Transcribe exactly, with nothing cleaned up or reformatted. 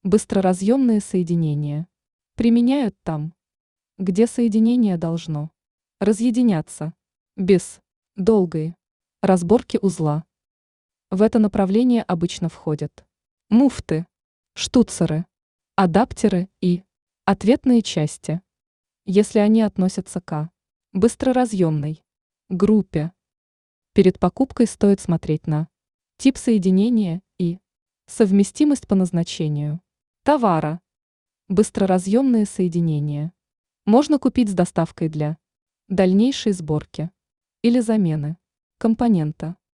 Быстроразъемные соединения применяют там, где соединение должно разъединяться без долгой разборки узла. В это направление обычно входят муфты, штуцеры, адаптеры и ответные части, если они относятся к быстроразъемной группе. Перед покупкой стоит смотреть на тип соединения и совместимость по назначению товара. Быстроразъемные соединения можно купить с доставкой для дальнейшей сборки или замены компонента.